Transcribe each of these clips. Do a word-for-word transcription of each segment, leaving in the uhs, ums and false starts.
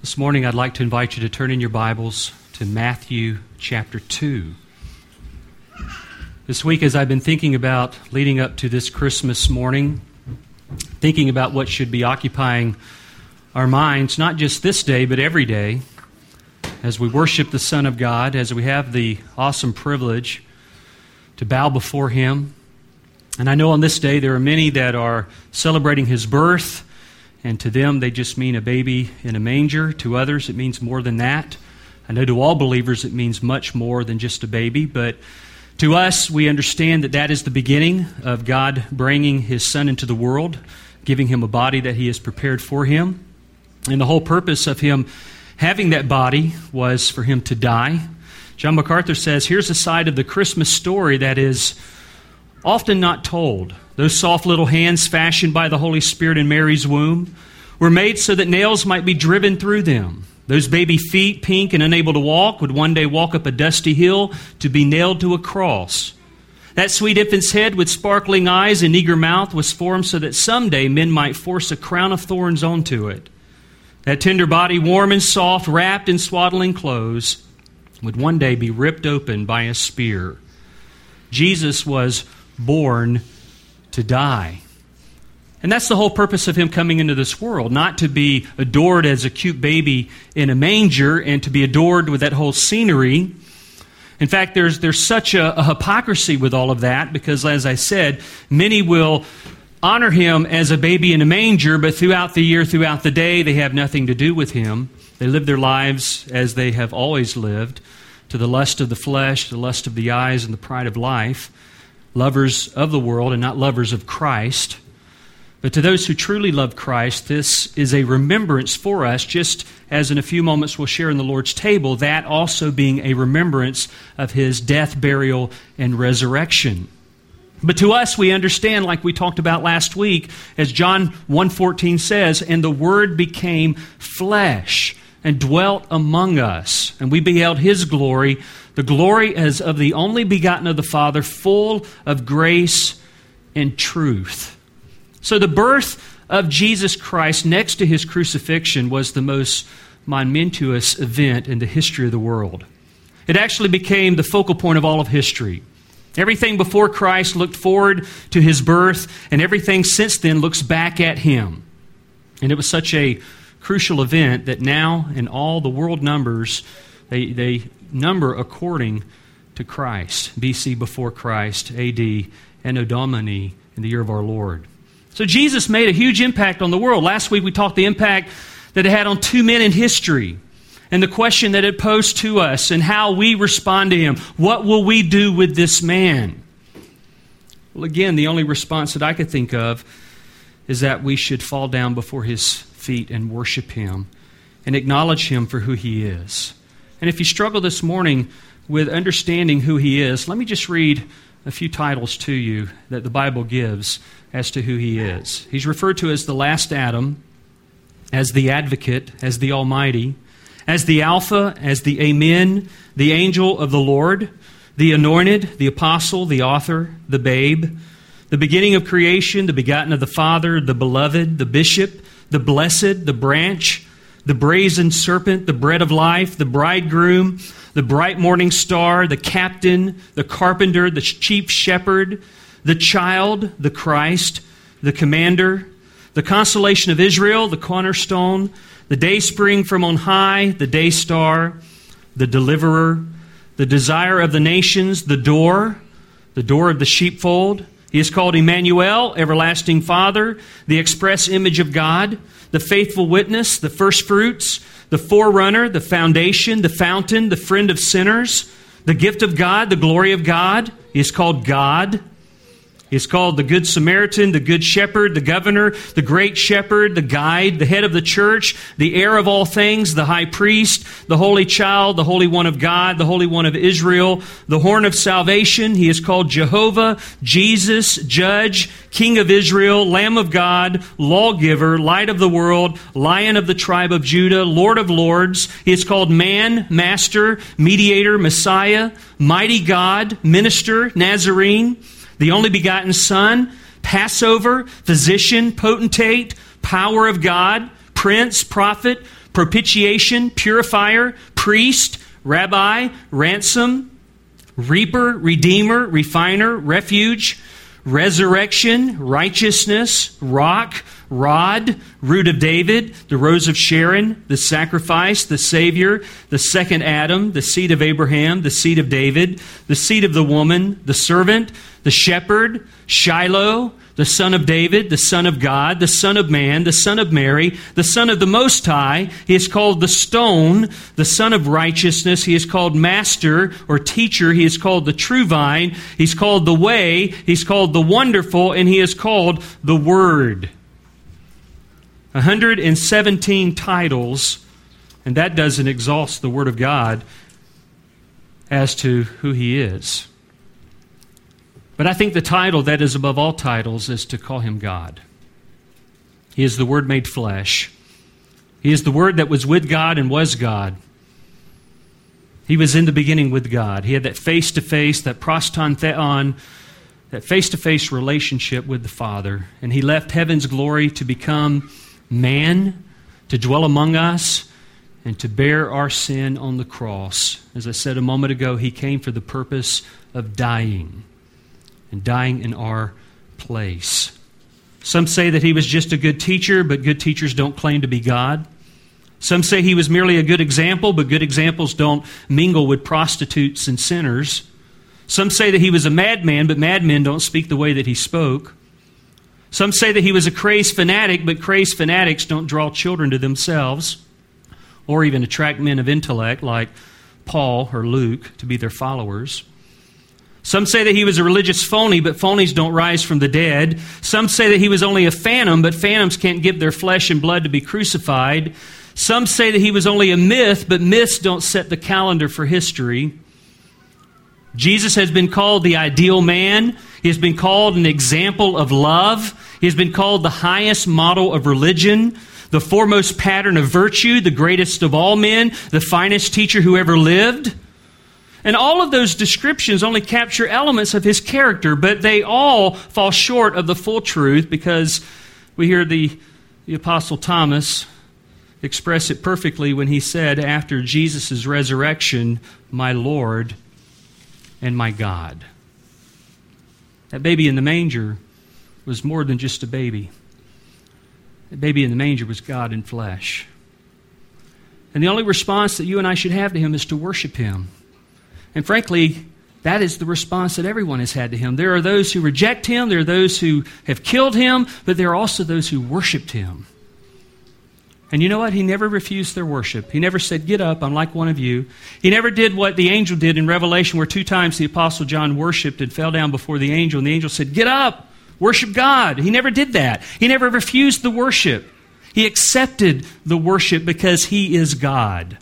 This morning I'd like to invite you to turn in your Bibles to Matthew chapter two. This week as I've been thinking about leading up to this Christmas morning, thinking about what should be occupying our minds, not just this day but every day, as we worship the Son of God, as we have the awesome privilege to bow before Him. And I know on this day there are many that are celebrating His birth, and to them, they just mean a baby in a manger. To others, it means more than that. I know to all believers, it means much more than just a baby. But to us, we understand that that is the beginning of God bringing His Son into the world, giving Him a body that He has prepared for Him. And the whole purpose of Him having that body was for Him to die. John MacArthur says, here's a side of the Christmas story that is often not told. Those soft little hands fashioned by the Holy Spirit in Mary's womb were made so that nails might be driven through them. Those baby feet, pink and unable to walk, would one day walk up a dusty hill to be nailed to a cross. That sweet infant's head with sparkling eyes and eager mouth was formed so that someday men might force a crown of thorns onto it. That tender body, warm and soft, wrapped in swaddling clothes, would one day be ripped open by a spear. Jesus was born to die. And that's the whole purpose of Him coming into this world, not to be adored as a cute baby in a manger and to be adored with that whole scenery. In fact, there's there's such a, a hypocrisy with all of that because, as I said, many will honor Him as a baby in a manger, but throughout the year, throughout the day, they have nothing to do with Him. They live their lives as they have always lived, to the lust of the flesh, the lust of the eyes, and the pride of life. Lovers of the world and not lovers of Christ. But to those who truly love Christ, this is a remembrance for us, just as in a few moments we'll share in the Lord's table, that also being a remembrance of His death, burial, and resurrection. But to us, we understand, like we talked about last week, as John one fourteen says, and the Word became flesh and dwelt among us, and we beheld His glory, the glory as of the only begotten of the Father, full of grace and truth. So the birth of Jesus Christ next to His crucifixion was the most momentous event in the history of the world. It actually became the focal point of all of history. Everything before Christ looked forward to His birth, and everything since then looks back at Him. And it was such a crucial event that now in all the world numbers, they, they number according to Christ. B C before Christ, A D, Anno Domini in the year of our Lord. So Jesus made a huge impact on the world. Last week we talked the impact that it had on two men in history and the question that it posed to us and how we respond to Him. What will we do with this man? Well, again, the only response that I could think of is that we should fall down before His feet and worship Him and acknowledge Him for who He is. And if you struggle this morning with understanding who He is, let me just read a few titles to you that the Bible gives as to who He is. He's referred to as the last Adam, as the advocate, as the Almighty, as the Alpha, as the Amen, the angel of the Lord, the anointed, the apostle, the author, the babe, the beginning of creation, the begotten of the Father, the beloved, the bishop, the blessed, the branch, the brazen serpent, the bread of life, the bridegroom, the bright morning star, the captain, the carpenter, the chief shepherd, the child, the Christ, the commander, the consolation of Israel, the cornerstone, the dayspring from on high, the day star, the deliverer, the desire of the nations, the door, the door of the sheepfold. He is called Emmanuel, everlasting Father, the express image of God, the faithful witness, the first fruits, the forerunner, the foundation, the fountain, the friend of sinners, the gift of God, the glory of God. He is called God. He is called the Good Samaritan, the Good Shepherd, the Governor, the Great Shepherd, the Guide, the Head of the Church, the Heir of all things, the High Priest, the Holy Child, the Holy One of God, the Holy One of Israel, the Horn of Salvation. He is called Jehovah, Jesus, Judge, King of Israel, Lamb of God, Lawgiver, Light of the World, Lion of the tribe of Judah, Lord of Lords. He is called Man, Master, Mediator, Messiah, Mighty God, Minister, Nazarene, the only begotten Son, Passover, Physician, Potentate, Power of God, Prince, Prophet, propitiation, purifier, priest, rabbi, ransom, reaper, redeemer, refiner, refuge, resurrection, righteousness, rock, rod, root of David, the rose of Sharon, the sacrifice, the Savior, the second Adam, the seed of Abraham, the seed of David, the seed of the woman, the servant, the shepherd, Shiloh, the Son of David, the Son of God, the Son of Man, the Son of Mary, the Son of the Most High. He is called the Stone, the Son of Righteousness. He is called Master or Teacher. He is called the True Vine. He's called the Way. He's called the Wonderful. And He is called the Word. one hundred seventeen titles, and that doesn't exhaust the Word of God as to who He is. But I think the title that is above all titles is to call Him God. He is the Word made flesh. He is the Word that was with God and was God. He was in the beginning with God. He had that face-to-face, that proston theon, that face-to-face relationship with the Father. And He left heaven's glory to become man, to dwell among us, and to bear our sin on the cross. As I said a moment ago, He came for the purpose of dying. And dying in our place. Some say that He was just a good teacher, but good teachers don't claim to be God. Some say He was merely a good example, but good examples don't mingle with prostitutes and sinners. Some say that He was a madman, but madmen don't speak the way that He spoke. Some say that He was a crazed fanatic, but crazed fanatics don't draw children to themselves, or even attract men of intellect like Paul or Luke to be their followers. Some say that He was a religious phony, but phonies don't rise from the dead. Some say that He was only a phantom, but phantoms can't give their flesh and blood to be crucified. Some say that He was only a myth, but myths don't set the calendar for history. Jesus has been called the ideal man. He has been called an example of love. He has been called the highest model of religion, the foremost pattern of virtue, the greatest of all men, the finest teacher who ever lived. And all of those descriptions only capture elements of His character, but they all fall short of the full truth because we hear the, the Apostle Thomas express it perfectly when he said, after Jesus' resurrection, my Lord and my God. That baby in the manger was more than just a baby. That baby in the manger was God in flesh. And the only response that you and I should have to Him is to worship Him. And frankly, that is the response that everyone has had to Him. There are those who reject Him, there are those who have killed Him, but there are also those who worshiped Him. And you know what? He never refused their worship. He never said, get up, I'm like one of you. He never did what the angel did in Revelation, where two times the Apostle John worshiped and fell down before the angel, and the angel said, get up, worship God. He never did that. He never refused the worship. He accepted the worship because He is God.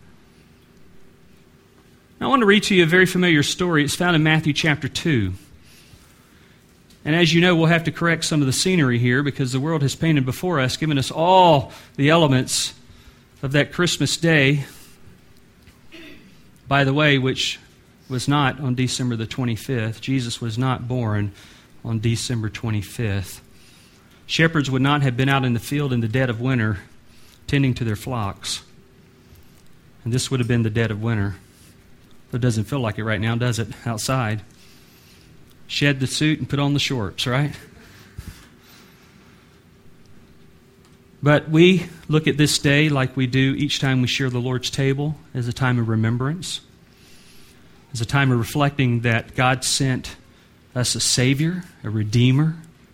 I want to read to you a very familiar story. It's found in Matthew chapter two. And as you know, we'll have to correct some of the scenery here because the world has painted before us, given us all the elements of that Christmas day, by the way, which was not on December the twenty-fifth. Jesus was not born on December twenty-fifth. Shepherds would not have been out in the field in the dead of winter tending to their flocks. And this would have been the dead of winter. It doesn't feel like it right now, does it? Outside. Shed the suit and put on the shorts, right? But we look at this day like we do each time we share the Lord's table as a time of remembrance, as a time of reflecting that God sent us a Savior, a Redeemer.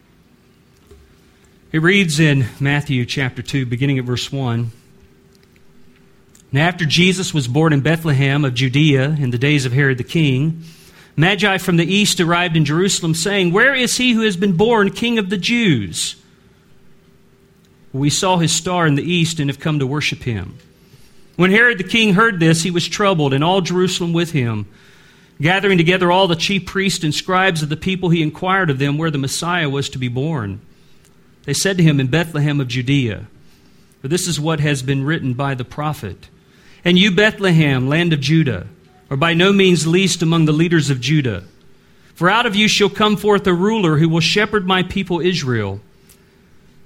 It reads in Matthew chapter two, beginning at verse one, and after Jesus was born in Bethlehem of Judea in the days of Herod the king, Magi from the east arrived in Jerusalem, saying, where is He who has been born King of the Jews? We saw His star in the east and have come to worship Him. When Herod the king heard this, he was troubled, and all Jerusalem with him. Gathering together all the chief priests and scribes of the people, he inquired of them where the Messiah was to be born. They said to him, in Bethlehem of Judea, for this is what has been written by the prophet. And you, Bethlehem, land of Judah, are by no means least among the leaders of Judah. For out of you shall come forth a ruler who will shepherd my people Israel.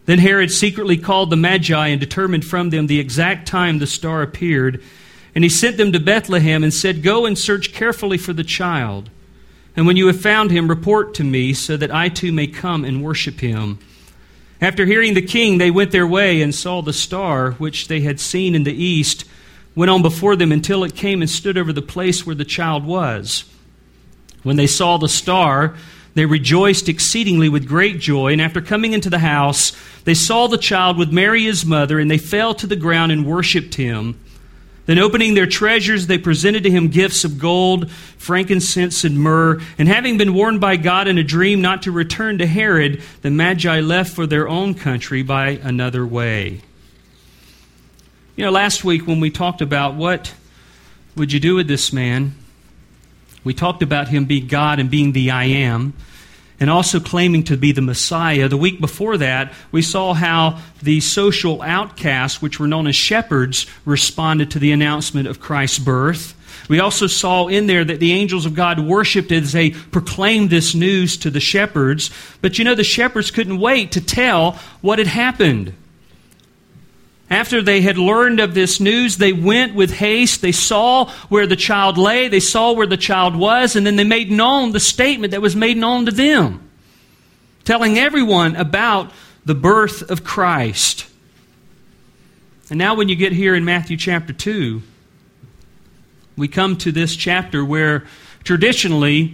Then Herod secretly called the Magi and determined from them the exact time the star appeared. And he sent them to Bethlehem and said, "Go and search carefully for the child. And when you have found him, report to me, so that I too may come and worship him." After hearing the king, they went their way and saw the star, which they had seen in the east, went on before them until it came and stood over the place where the child was. When they saw the star, they rejoiced exceedingly with great joy. And after coming into the house, they saw the child with Mary his mother, and they fell to the ground and worshipped him. Then opening their treasures, they presented to him gifts of gold, frankincense, and myrrh. And having been warned by God in a dream not to return to Herod, the Magi left for their own country by another way. You know, last week when we talked about what would you do with this man, we talked about him being God and being the I Am, and also claiming to be the Messiah. The week before that, we saw how the social outcasts, which were known as shepherds, responded to the announcement of Christ's birth. We also saw in there that the angels of God worshipped as they proclaimed this news to the shepherds. But you know, the shepherds couldn't wait to tell what had happened. After they had learned of this news, they went with haste. They saw where the child lay. They saw where the child was. And then they made known the statement that was made known to them, telling everyone about the birth of Christ. And now when you get here in Matthew chapter two, we come to this chapter where traditionally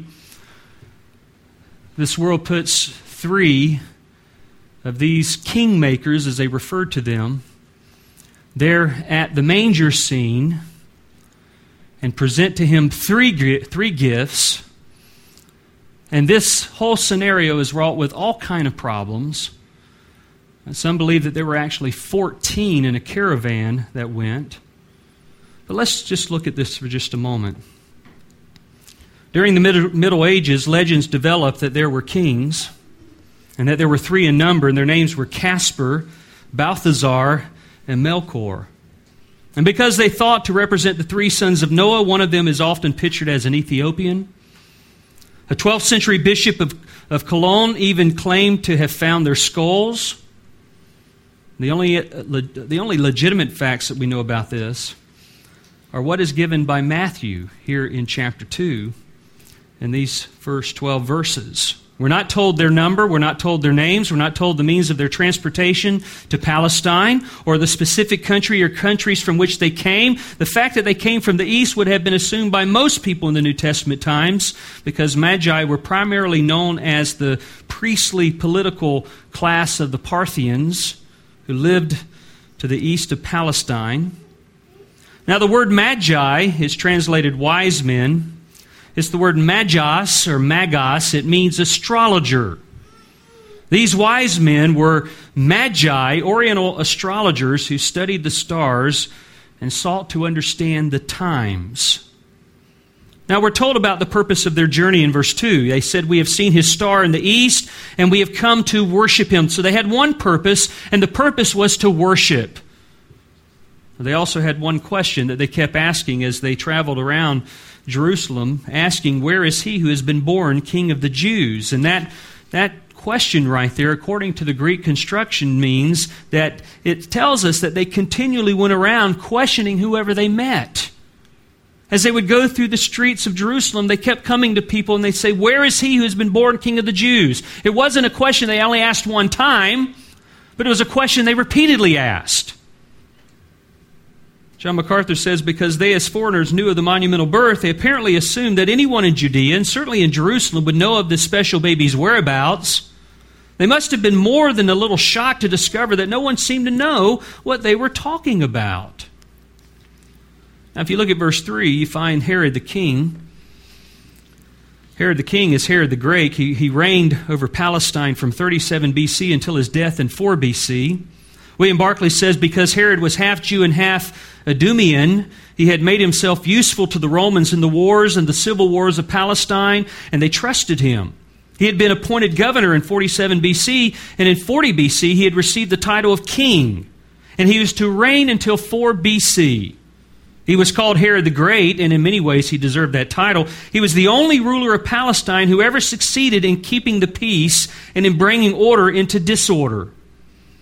this world puts three of these kingmakers, as they referred to them, they're at the manger scene and present to him three, three gifts. And this whole scenario is wrought with all kind of problems. And some believe that there were actually fourteen in a caravan that went. But let's just look at this for just a moment. During the Middle, Middle Ages, legends developed that there were kings, and that there were three in number, and their names were Caspar, Balthazar, and Melchior. And because they thought to represent the three sons of Noah, one of them is often pictured as an Ethiopian. A twelfth century bishop of, of Cologne even claimed to have found their skulls. The only, the only legitimate facts that we know about this are what is given by Matthew here in chapter two in these first twelve verses. We're not told their number, we're not told their names, we're not told the means of their transportation to Palestine or the specific country or countries from which they came. The fact that they came from the east would have been assumed by most people in the New Testament times, because Magi were primarily known as the priestly political class of the Parthians who lived to the east of Palestine. Now the word Magi is translated wise men. It's the word magos or magos. It means astrologer. These wise men were magi, Oriental astrologers who studied the stars and sought to understand the times. Now we're told about the purpose of their journey in verse two. They said, "We have seen his star in the east, and we have come to worship him." So they had one purpose, and the purpose was to worship. They also had one question that they kept asking as they traveled around Jerusalem, asking, "Where is he who has been born King of the Jews?" And that that question right there, according to the Greek construction, means that it tells us that they continually went around questioning whoever they met. As they would go through the streets of Jerusalem, they kept coming to people and they'd say, "Where is he who has been born King of the Jews?" It wasn't a question they only asked one time, but it was a question they repeatedly asked. John MacArthur says, because they as foreigners knew of the monumental birth, they apparently assumed that anyone in Judea, and certainly in Jerusalem, would know of this special baby's whereabouts. They must have been more than a little shocked to discover that no one seemed to know what they were talking about. Now, if you look at verse three, you find Herod the king. Herod the king is Herod the Great. He, he reigned over Palestine from thirty-seven B C until his death in four B C. William Barclay says, because Herod was half Jew and half Idumean, he had made himself useful to the Romans in the wars and the civil wars of Palestine, and they trusted him. He had been appointed governor in forty-seven B C, and in forty B C he had received the title of king, and he was to reign until four B C. He was called Herod the Great, and in many ways he deserved that title. He was the only ruler of Palestine who ever succeeded in keeping the peace and in bringing order into disorder.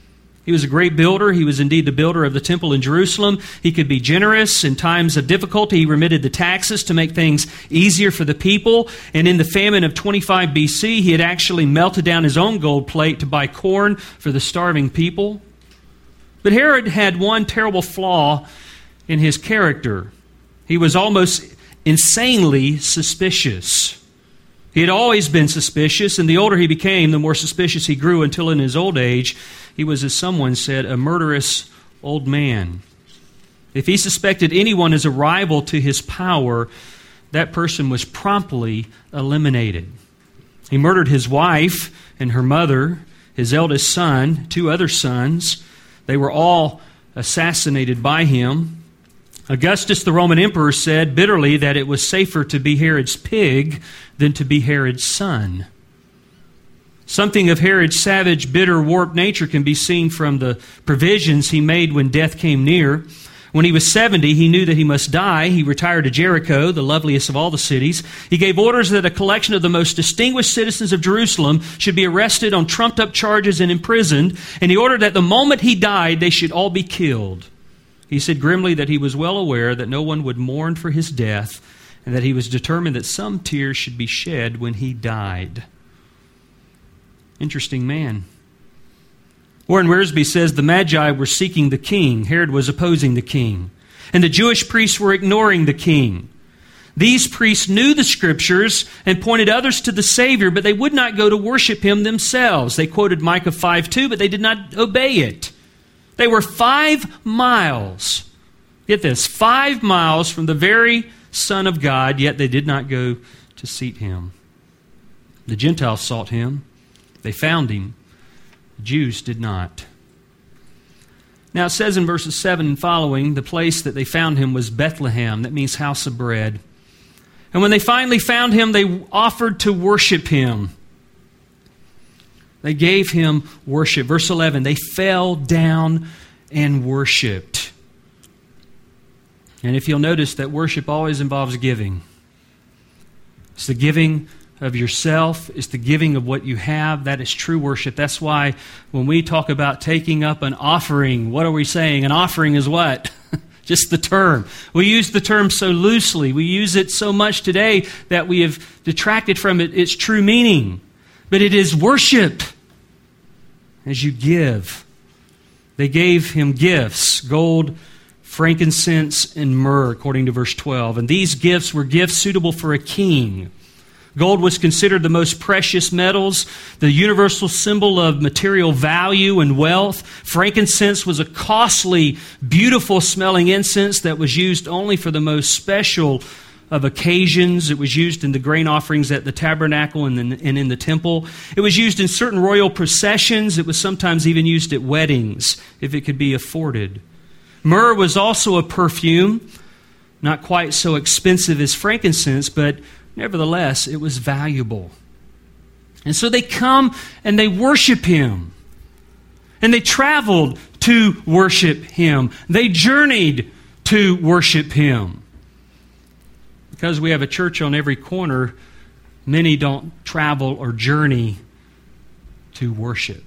He was a great builder. He was indeed the builder of the temple in Jerusalem. He could be generous. In times of difficulty, he remitted the taxes to make things easier for the people. And in the famine of twenty-five B C, he had actually melted down his own gold plate to buy corn for the starving people. But Herod had one terrible flaw in his character. He was almost insanely suspicious. He had always been suspicious, and the older he became, the more suspicious he grew, until in his old age, he was, as someone said, a murderous old man. If he suspected anyone as a rival to his power, that person was promptly eliminated. He murdered his wife and her mother, his eldest son, two other sons. They were all assassinated by him. Augustus, the Roman emperor, said bitterly that it was safer to be Herod's pig than to be Herod's son. Something of Herod's savage, bitter, warped nature can be seen from the provisions he made when death came near. When he was seventy, he knew that he must die. He retired to Jericho, the loveliest of all the cities. He gave orders that a collection of the most distinguished citizens of Jerusalem should be arrested on trumped-up charges and imprisoned, and he ordered that the moment he died, they should all be killed. He said grimly that he was well aware that no one would mourn for his death, and that he was determined that some tears should be shed when he died. Interesting man. Warren Wiersbe says the Magi were seeking the king. Herod was opposing the king. And the Jewish priests were ignoring the king. These priests knew the Scriptures and pointed others to the Savior, but they would not go to worship Him themselves. They quoted Micah five two, but they did not obey it. They were five miles, get this, five miles from the very Son of God, yet they did not go to seek Him. The Gentiles sought Him. They found Him. The Jews did not. Now it says in verses seven and following, the place that they found Him was Bethlehem. That means house of bread. And when they finally found Him, they offered to worship Him. They gave Him worship. Verse eleven, they fell down and worshiped. And if you'll notice that worship always involves giving. It's the giving of yourself. It's the giving of what you have. That is true worship. That's why when we talk about taking up an offering, what are we saying? An offering is what? Just the term. We use the term so loosely. We use it so much today that we have detracted from it its true meaning. But it is worship as you give. They gave Him gifts, gold, frankincense, and myrrh, according to verse twelve. And these gifts were gifts suitable for a king. Gold was considered the most precious metals, the universal symbol of material value and wealth. Frankincense was a costly, beautiful smelling incense that was used only for the most special of occasions. It was used in the grain offerings at the tabernacle and in, and in the temple. It was used in certain royal processions. It was sometimes even used at weddings, if it could be afforded. Myrrh was also a perfume, not quite so expensive as frankincense, but nevertheless, it was valuable. And so they come and they worship Him. And they traveled to worship Him. They journeyed to worship Him. Because we have a church on every corner, many don't travel or journey to worship.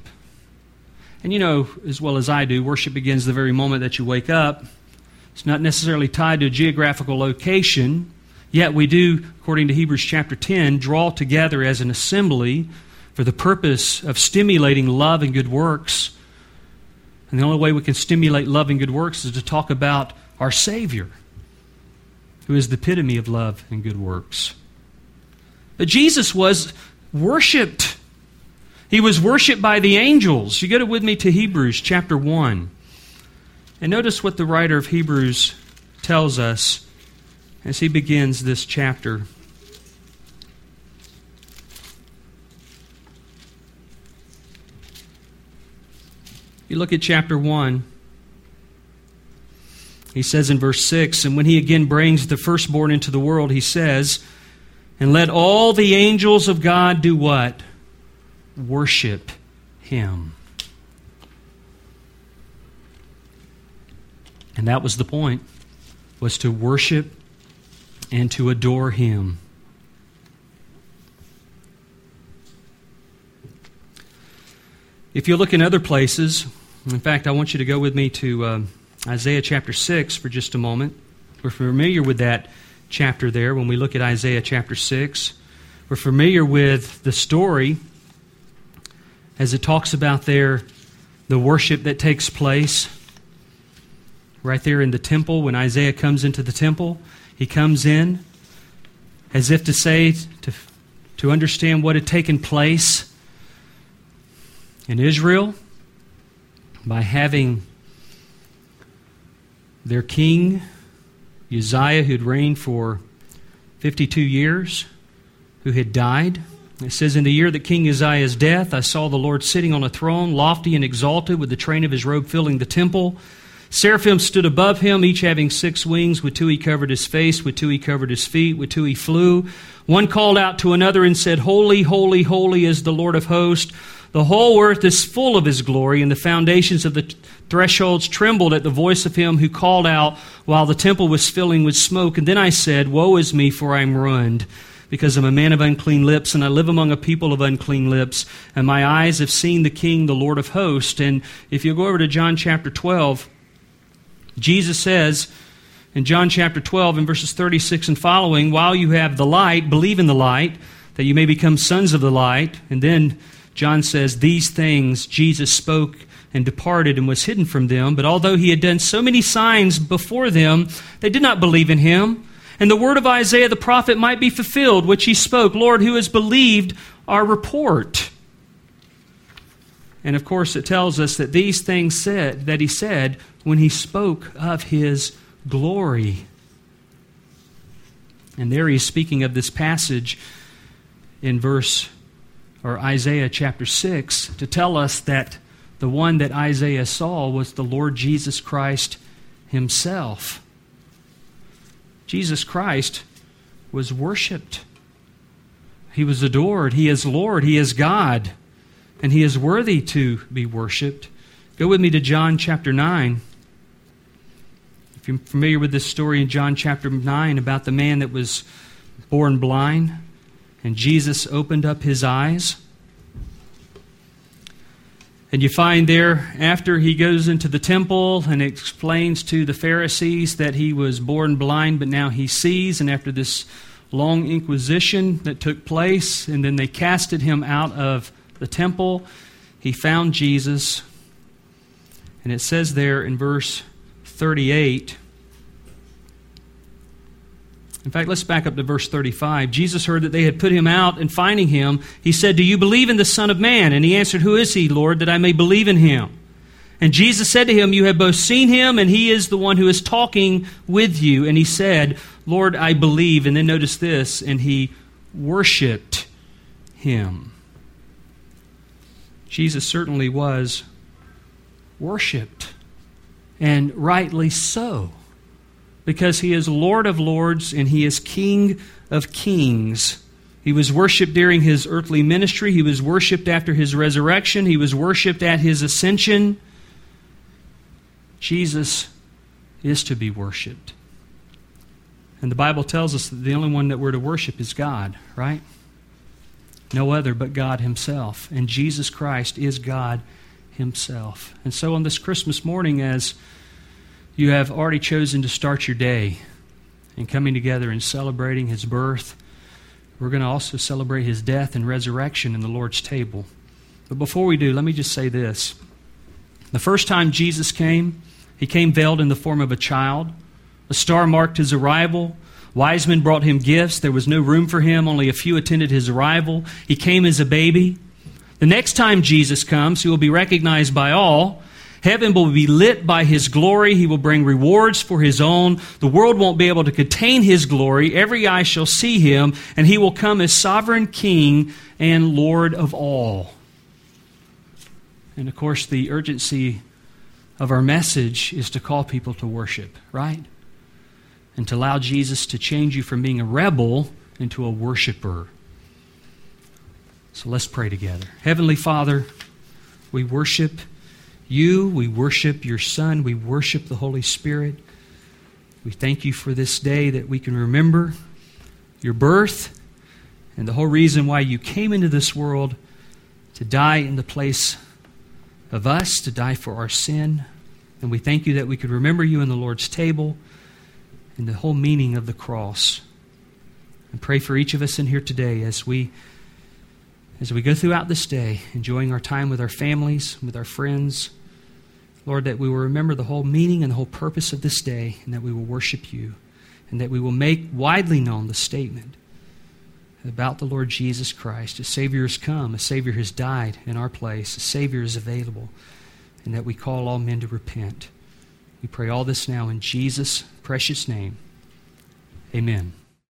And you know, as well as I do, worship begins the very moment that you wake up. It's not necessarily tied to a geographical location, yet we do, according to Hebrews chapter ten, draw together as an assembly for the purpose of stimulating love and good works. And the only way we can stimulate love and good works is to talk about our Savior, who is the epitome of love and good works. But Jesus was worshipped. He was worshipped by the angels. You go with me to Hebrews chapter one. And notice what the writer of Hebrews tells us as he begins this chapter. You look at chapter one. He says in verse six, and when He again brings the firstborn into the world, He says, and let all the angels of God do what? Worship Him. And that was the point, was to worship and to adore Him. If you look in other places, In fact, I want you to go with me to uh, Isaiah chapter six for just a moment. We're familiar with that chapter there when we look at Isaiah chapter six. We're familiar with the story as it talks about there the worship that takes place right there in the temple. When Isaiah comes into the temple, he comes in as if to say, to, to understand what had taken place in Israel by having their king, Uzziah, who had reigned for fifty-two years, who had died. It says, in the year that King Uzziah's death, I saw the Lord sitting on a throne, lofty and exalted, with the train of his robe filling the temple. Seraphim stood above him, each having six wings. With two he covered his face, with two he covered his feet, with two he flew. One called out to another and said, Holy, holy, holy is the Lord of hosts. The whole earth is full of his glory, and the foundations of the thresholds trembled at the voice of him who called out while the temple was filling with smoke. And then I said, Woe is me, for I am ruined, because I'm a man of unclean lips, and I live among a people of unclean lips, and my eyes have seen the King, the Lord of hosts. And if you go over to John chapter twelve, Jesus says in John chapter twelve, in verses thirty-six and following, while you have the light, believe in the light, that you may become sons of the light. And then John says, these things Jesus spoke and departed and was hidden from them. But although he had done so many signs before them, they did not believe in him. And the word of Isaiah the prophet might be fulfilled, which he spoke, Lord, who has believed our report? And of course it tells us that these things said that he said when he spoke of his glory. And there he is speaking of this passage in verse or Isaiah chapter six to tell us that the one that Isaiah saw was the Lord Jesus Christ himself. Jesus Christ was worshipped. He was adored. He is Lord. He is God. And He is worthy to be worshipped. Go with me to John chapter nine. If you're familiar with this story in John chapter nine about the man that was born blind and Jesus opened up his eyes. And you find there, after he goes into the temple and explains to the Pharisees that he was born blind, but now he sees, and after this long inquisition that took place, and then they casted him out of the temple, he found Jesus. And it says there in verse thirty-eight, in fact, let's back up to verse thirty-five. Jesus heard that they had put him out, and finding him, he said, Do you believe in the Son of Man? And he answered, Who is he, Lord, that I may believe in him? And Jesus said to him, You have both seen him, and he is the one who is talking with you. And he said, Lord, I believe. And then notice this, and he worshipped him. Jesus certainly was worshipped, and rightly so, because he is Lord of lords and he is King of kings. He was worshipped during his earthly ministry. He was worshipped after his resurrection. He was worshipped at his ascension. Jesus is to be worshipped. And the Bible tells us that the only one that we're to worship is God, right? No other but God himself. And Jesus Christ is God himself. And so on this Christmas morning, as you have already chosen to start your day in coming together and celebrating his birth, we're going to also celebrate his death and resurrection in the Lord's table. But before we do, let me just say this. The first time Jesus came, he came veiled in the form of a child. A star marked his arrival. Wise men brought him gifts. There was no room for him. Only a few attended his arrival. He came as a baby. The next time Jesus comes, he will be recognized by all. Heaven will be lit by his glory. He will bring rewards for his own. The world won't be able to contain his glory. Every eye shall see him, and he will come as sovereign King and Lord of all. And of course, the urgency of our message is to call people to worship, right? And to allow Jesus to change you from being a rebel into a worshiper. So let's pray together. Heavenly Father, we worship you, we worship your Son, we worship the Holy Spirit. We thank you for this day that we can remember your birth and the whole reason why you came into this world to die in the place of us to die for our sin. And we thank you that we could remember you in the Lord's table and the whole meaning of the cross. And pray for each of us in here today as we as we go throughout this day, enjoying our time with our families, with our friends. Lord, that we will remember the whole meaning and the whole purpose of this day, and that we will worship you, and that we will make widely known the statement about the Lord Jesus Christ. A Savior has come, a Savior has died in our place, a Savior is available, and that we call all men to repent. We pray all this now in Jesus' precious name. Amen.